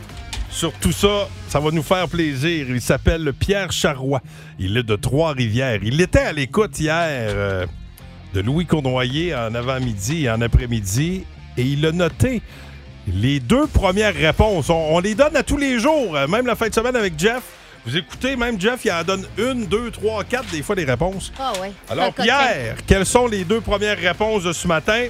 sur tout ça, ça va nous faire plaisir. Il s'appelle Pierre Charrois. Il est de Trois-Rivières. Il était à l'écoute hier euh, de Louis Cournoyer en avant-midi et en après-midi, et il a noté les deux premières réponses. On, on les donne à tous les jours, euh, même la fin de semaine avec Jeff. Vous écoutez, même Jeff, il en donne une, deux, trois, quatre, des fois, des réponses. Ah ouais. Alors, Un Pierre, quelles sont les deux premières réponses de ce matin?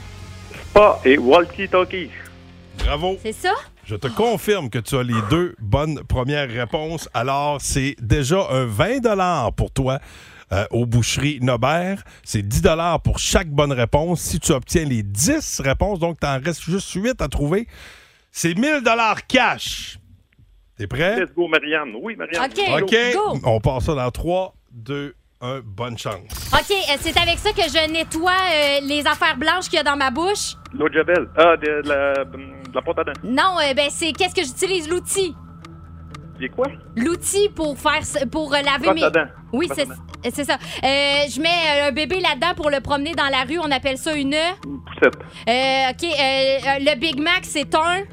Spa et walkie-talkie. Bravo. C'est ça? Je te confirme que tu as les deux bonnes premières réponses. Alors, c'est déjà un vingt dollars pour toi euh, aux boucheries Nobert. C'est dix dollars pour chaque bonne réponse. Si tu obtiens les dix réponses, donc tu en restes juste huit à trouver, c'est mille dollars cash. T'es prêt? Let's go, Marianne. Oui, Marianne. OK, OK. go. On passe ça dans trois, deux, un. Bonne chance. OK, euh, c'est avec ça que je nettoie euh, les affaires blanches qu'il y a dans ma bouche. L'eau de Javel. Ah, de, de la, de la pâte à dents. Non, euh, ben c'est qu'est-ce que j'utilise, l'outil. C'est quoi? L'outil pour faire ce- pour euh, laver Brosse mes... à dents. Oui, Brosse c'est à dents. c'est ça. Euh, je mets euh, un bébé là-dedans pour le promener dans la rue. On appelle ça une... Euh, Poussette. OK, euh, euh, le Big Mac, c'est un...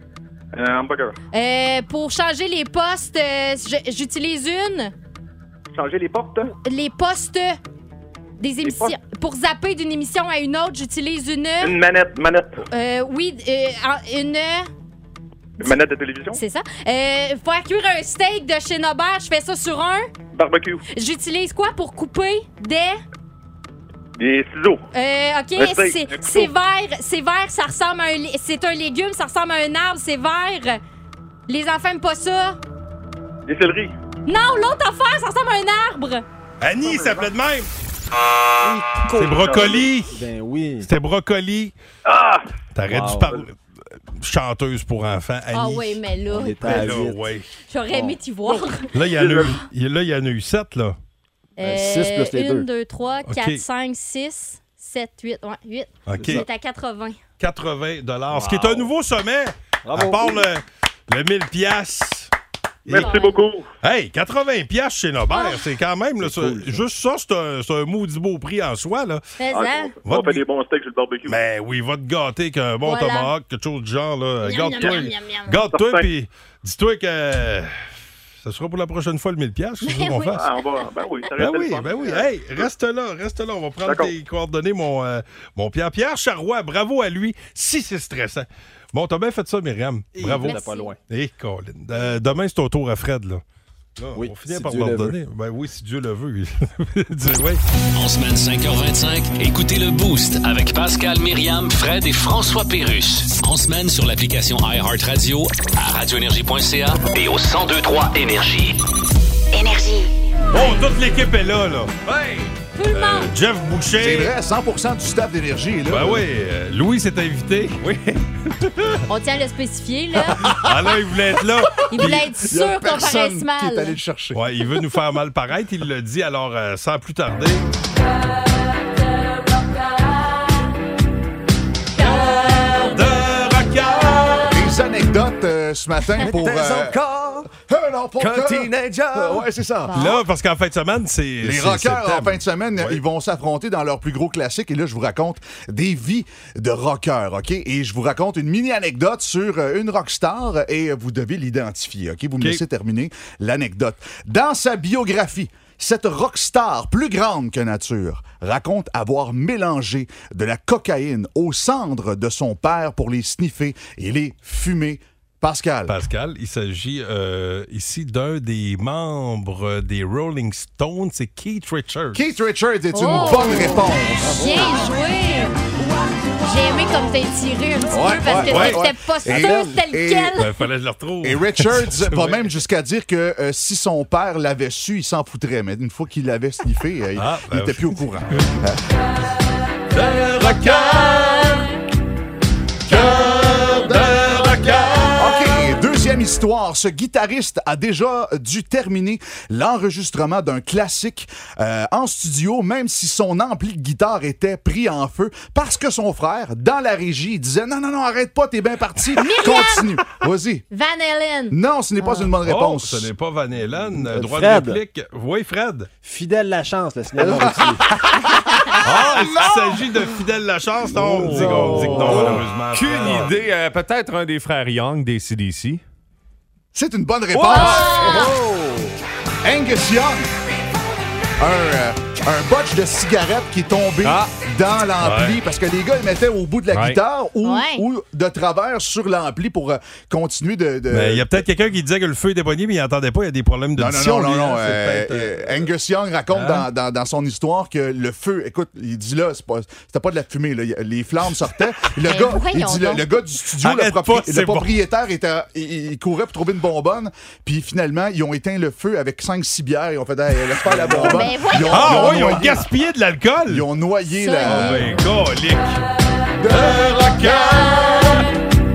Un hamburger. Euh, pour changer les postes, euh, je- j'utilise une... Changer les portes. Les postes des émissions. Pour zapper d'une émission à une autre, j'utilise une... Une manette. Manette. Euh, oui, euh, en- une... Une manette de télévision. C'est ça. Euh, faire cuire un steak de chez Nobert, je fais ça sur un. Barbecue. J'utilise quoi pour couper des... Des ciseaux. Euh, OK, Un steak, c'est, un couteau. c'est vert, c'est vert, ça ressemble à un... lé- C'est un légume, ça ressemble à un arbre, c'est vert. Les enfants aiment pas ça. Des céleris. Non, l'autre affaire, ça ressemble à un arbre. Annie, il s'appelait de même. C'est brocoli. Ben oui. C'était brocoli. Ah! T'aurais Wow. dû parler. Chanteuse pour enfants, Annie. Ah oui, mais là, On était Ben à là, huit. ouais. j'aurais aimé t'y voir. Là, il y en a eu, il- là, il y en a eu sept, là. Ben, six plus les deux. un, deux, trois, quatre, OK. cinq, six, sept, huit. Ouais, huit. OK. C'est à quatre-vingts. quatre-vingts dollars, ce qui est un nouveau sommet. Bravo. À part le, le mille piastres. Merci beaucoup. Hey, quatre-vingts piastres chez Nobert, c'est quand même, là, C'est ça- cool, ça. juste ça, c'est un, c'est un maudit beau prix en soi, là. Mais Ah, hein? on va Votre- faire des bons steaks sur le barbecue. Mais oui, va te gâter qu'un bon Voilà. tomahawk, quelque chose du genre, là. Miam, Garde-toi, miam, miam, miam. garde-toi, Certain. puis dis-toi que ça sera pour la prochaine fois le mille piastres, c'est ça qu'on Oui. fasse. Ah, on va. Ben oui, ça Ben reste oui, le fun. ben oui. Hey, reste là, reste là. On va prendre D'accord. tes coordonnées, mon, euh, mon Pierre. Pierre Charrois, bravo à lui. Si c'est stressant. Bon, t'as bien fait ça, Myriam. Bravo. Merci. Pas loin. Et Colin. Euh, demain, c'est au tour à Fred, là. Là, Oui, on finit si par Dieu leur le donner. Ben oui, si Dieu le veut. Dis oui. En semaine cinq heures vingt-cinq, écoutez le Boost avec Pascal, Myriam, Fred et François Pérusse. En semaine sur l'application iHeartRadio, à radio énergie point c a et au cent deux trois Énergie. Énergie. Bon, toute l'équipe est là, là. Hey! tout le monde. Euh, Jeff Boucher. C'est vrai, cent pour cent du staff d'Énergie est là. Ben oui, euh, Louis s'est invité. Oui. On tient à le spécifier, là. Ah là, il voulait être là. Il voulait être Il y a sûr qu'on personne paraisse mal. qui est allé le chercher. Ouais, il veut nous faire mal paraître, il l'a dit. Alors, euh, sans plus tarder... Des anecdotes euh, ce matin pour... Euh, encore un pour qu'un teenager. Euh, ouais, c'est ça. Là, parce qu'en fin de semaine, c'est... Les c'est- rockers, c'est le en thème. fin de semaine, Ouais. ils vont s'affronter dans leur plus gros classique. Et là, je vous raconte des vies de rockers, OK? Et je vous raconte une mini-anecdote sur euh, une rockstar et vous devez l'identifier, OK? Vous me OK. laissez terminer l'anecdote. Dans sa biographie, cette rockstar plus grande que nature raconte avoir mélangé de la cocaïne aux cendres de son père pour les sniffer et les fumer. Pascal. Pascal, il s'agit euh, ici d'un des membres des Rolling Stones, c'est Keith Richards. Keith Richards est Oh! une bonne réponse. Bien joué. J'ai aimé comme t'as tiré un petit Ouais, peu parce que ouais, t'étais ouais. pas Et- sûr c'était et- lequel. Ben, fallait que je le retrouve. Et Richards va Ouais. même jusqu'à dire que euh, si son père l'avait su, il s'en foutrait. Mais une fois qu'il l'avait sniffé, euh, il- Ah, il ben, était plus au courant. De rocker, cœur de rocker. OK, deuxième histoire. Ce guitariste a déjà dû terminer l'enregistrement d'un classique euh, en studio, même si son ampli de guitare était pris en feu, parce que son frère, dans la régie, il disait « Non, non, non, arrête pas, t'es bien parti. Continue. Vas-y. » Van Halen. Non, ce n'est pas une bonne réponse. Oh, ce n'est pas Van Halen. Euh, droit Fred. de réplique. Oui, Fred. Fidèle la chance, le cinéma routier. Ah, est-ce qu'il s'agit de Fidèle Lachance? Non, on dit qu'on on dit que non, malheureusement. Aucune Ah. idée. Euh, peut-être un des frères Young des C D C. C'est une bonne réponse. Angus Young. Un, euh, un botch de cigarette qui est tombé Ah. dans l'ampli Ouais. parce que les gars, ils mettaient au bout de la Ouais. guitare ou, Ouais. ou de travers sur l'ampli pour euh, continuer de... de- Ben, il y a peut-être quelqu'un qui disait que le feu était poigné, mais il n'entendait pas. Il y a des problèmes Non, non, d'audition. non, non, lui, non. hein. C'est euh, peut-être, euh, euh, Angus Young raconte Hein? dans, dans, dans son histoire que le feu, écoute, il dit là, c'est pas- c'était pas de la fumée, là, il y a- les flammes sortaient. Le Ben, gars, il voyons dit, le, donc. le gars du studio, le, Arrête propri- pas, le c'est bon. propriétaire, était, il, il courait pour trouver une bonbonne, puis finalement, ils ont éteint le feu avec cinq six bières, ils ont fait, hey, laisse faire la bonbonne. Ben, voyons. Ils ont- Ah, ils ont ouais, ils ont noyé- gaspillé de l'alcool. Ils ont noyé Ça, la... Ah, ben, colique. De rocker.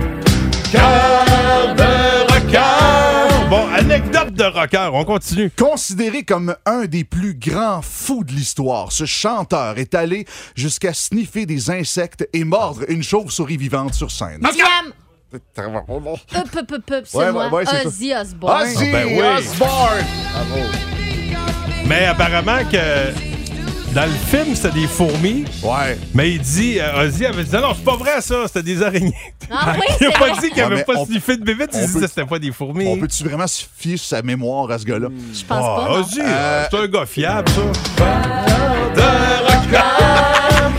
Cœur de rocker. Bon, anecdote de rocker. On continue. Considéré comme un des plus grands fous de l'histoire, ce chanteur est allé jusqu'à sniffer des insectes et mordre une chauve-souris vivante sur scène. William. Up, up, up, up, c'est Ouais, moi. ouais, ouais, c'est Ozzy Osbourne. Ozzy Ah, ben oui. Osbourne! Mais apparemment que dans le film, c'était des fourmis. Ouais. Mais il dit, euh, Ozzy avait dit, non, non, c'est pas vrai ça, c'était des araignées. Ah oui, Il a c'est pas vrai. dit qu'il Ouais, avait mais pas on- sniffé de bébé, il on dit peut- que c'était pas des fourmis. On peut-tu vraiment se fier sur sa mémoire à ce gars-là? Je pense Ah, pas, non. Ozzy, Euh, c'est un gars fiable, ça. De rocker.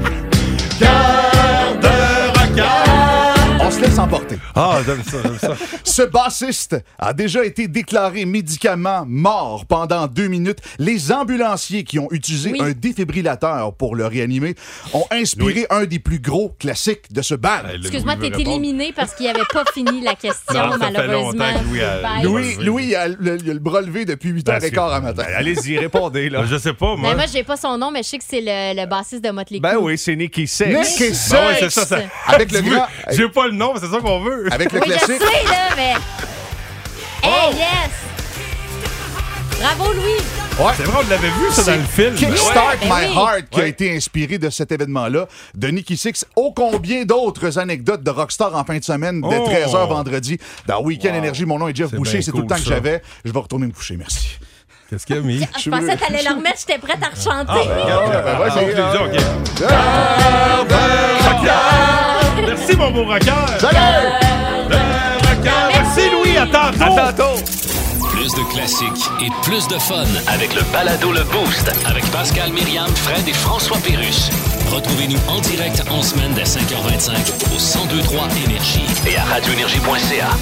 Cœur de rocker. On se laisse emporter. Ah, j'aime ça, j'aime ça. Ce bassiste a déjà été déclaré médicalement mort pendant deux minutes. Les ambulanciers qui ont utilisé Oui. un défibrillateur pour le réanimer ont inspiré un des plus gros classiques de ce band. Hey, le Excuse-moi, Louis t'es veut répondre. éliminé parce qu'il avait pas fini la question, Non, ça fait malheureusement. longtemps que Louis a- Bye. Louis, Louis il a, le, il a le bras levé depuis huit heures quinze à matin. Ben, allez-y, répondez, là. Je sais pas, moi. Ben, moi, j'ai pas son nom, mais je sais que c'est le, le bassiste de Motley Crue. Ben oui, c'est Nicky Six. Nicky Nicky Six! Ben ouais, c'est ça, ça. Avec le Tu veux- grand... J'ai pas le nom, mais c'est ça qu'on veut. Avec le Oui, je sais, classique... là, mais... Oh! Hey, yes! Bravo, Louis! C'est vrai, on l'avait vu, ça, dans le film. Kickstart Ben My oui. Heart qui a Ouais. été inspiré de cet événement-là de Nicky Six. Ô combien d'autres anecdotes de rockstar en fin de semaine dès Oh. treize heures vendredi dans Week-end Wow. Énergie. Mon nom est Jeff C'est Boucher, bien c'est cool, tout le temps que ça. j'avais. Je vais retourner me coucher, merci. Qu'est-ce qu'il y a mis? Je pensais que t'allais le remettre, j'étais prête à rechanter. Ah, ben, regarde, regarde, ouais, regarde, c'est- je l'ai dit, OK. Cœur de rocker. Merci, mon beau rocker. Salut! De rocker. Merci, Louis. À tantôt. À tantôt. Plus de classiques et plus de fun avec le balado Le Boost avec Pascal, Myriam, Fred et François Pérusse. Retrouvez-nous en direct en semaine dès cinq heures vingt-cinq au cent deux point trois Énergie et à radio énergie point c a.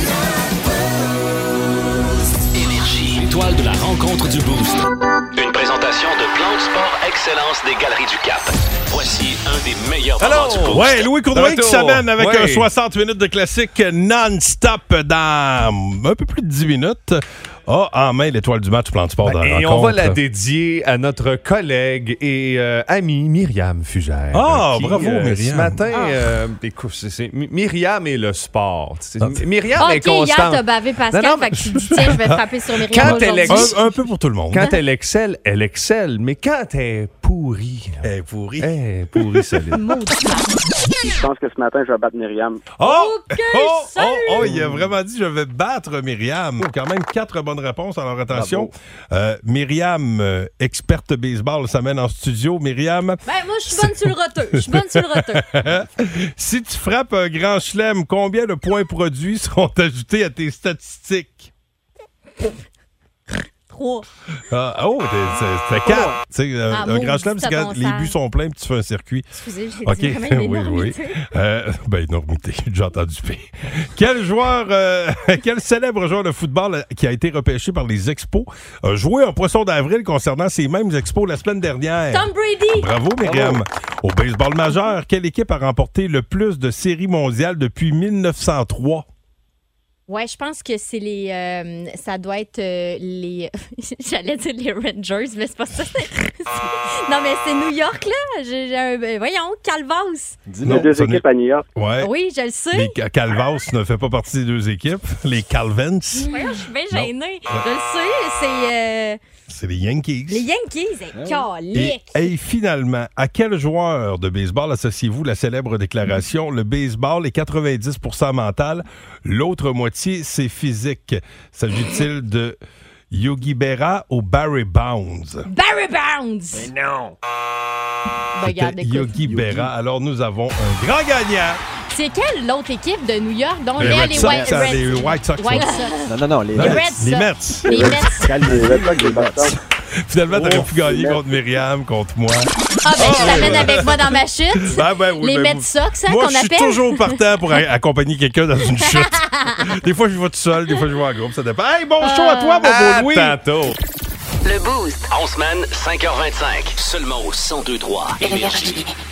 Énergie, l'étoile de la rencontre du Boost. Une présentation de Plan de Sport Excellence des Galeries du Cap. Voici un des meilleurs moments du Boost. Ouais, Louis Cournoyer qui Retour. s'amène avec Ouais. un soixante minutes de classique non-stop dans un peu plus de dix minutes. a en main l'étoile du match Plan de Sport dans la Et rencontre. on va la dédier à notre collègue et euh, amie Myriam Fugère. Ah, qui, bravo, euh, Myriam. Ce matin, Ah. euh, écoute, c'est, c'est Myriam et le sport. C'est- Myriam OK, est constante. hier, t'as bavé Pascal, Non, non, fait que tu dis, tiens, je vais frapper sur Myriam Quand elle aujourd'hui. ex- Un, un peu pour tout le monde. Quand elle excelle, elle excelle. Mais quand elle est pourrie... là, Elle est pourrie. Elle est pourrie solide. Je pense que ce matin, je vais battre Myriam. Oh! OK, oh, salut! oh, oh, il a vraiment dit je vais battre Myriam. Quand même quatre bonnes réponses. Alors attention. Euh, Myriam, euh, experte baseball, s'amène en studio. Myriam, Ben, moi, je suis bonne sur le roteux. Je suis bonne sur le roteux. si tu frappes un grand chelem, combien de points produits seront ajoutés à tes statistiques? Trois. Ah, oh, t'es- c'est- c'était quatre. Tu sais, euh, Ah, un grand maudit chelem, c'est quand bon les sens. buts sont pleins et tu fais un circuit. Excusez, j'ai OK, dit vraiment une oui, oui. énormité. Euh, ben, énormité, j'ai déjà entendu pire. Quel joueur, euh, quel célèbre joueur de football euh, qui a été repêché par les Expos a joué un poisson d'avril concernant ces mêmes Expos la semaine dernière? Tom Brady. Bravo, Myriam. Au baseball majeur, quelle équipe a remporté le plus de séries mondiales depuis mille neuf cent trois? Ouais, je pense que c'est les. euh, ça doit être euh, les. J'allais dire les Rangers, mais c'est pas ça. Non, mais c'est New York, là. J'ai, j'ai un- euh, voyons, Calvas. Il y a deux ça équipes à New York. Ouais. Oui, je le sais. Les Ca- Calvas ne fait pas partie des deux équipes. Les Calvins, Voyons, je suis bien Non. gênée. Je le sais, c'est c'est euh, les Yankees. les Yankees. C'est Et, calique. et finalement, à quel joueur de baseball associez-vous la célèbre déclaration « Le baseball est quatre-vingt-dix pour cent mental, l'autre moitié, c'est physique ». S'agit-il de Yogi Berra ou Barry Bonds? Barry Bonds. Mais non! Ben, regarde, écoute. Yogi Berra. Alors, nous avons un grand gagnant. C'est quelle l'autre équipe de New York dont Les les, Red les Sox, White, ça, Red- les White Sox. White ouais. Sox. Non, non, non, les, Les Mets. Red Les Sox. Mets. Les Mets. Les Red Sox, les Boston. Finalement, t'aurais Oh, pu gagner les Mets. contre Myriam, contre moi. Ah, ben, je Ah, t'amène ouais. avec moi dans ma chute. Ben, ben, oui, les ben, Mets vous- Sox, hein, Moi, qu'on je suis appelle. toujours partant pour a- accompagner quelqu'un dans une chute. Des fois, je vais tout seul, des fois, je vais en groupe. Ça dépend. Hey, bon show à toi, mon beau Louis. À tantôt. Le Boost. En semaine, cinq heures vingt-cinq. Seulement au cent deux trois Énergie.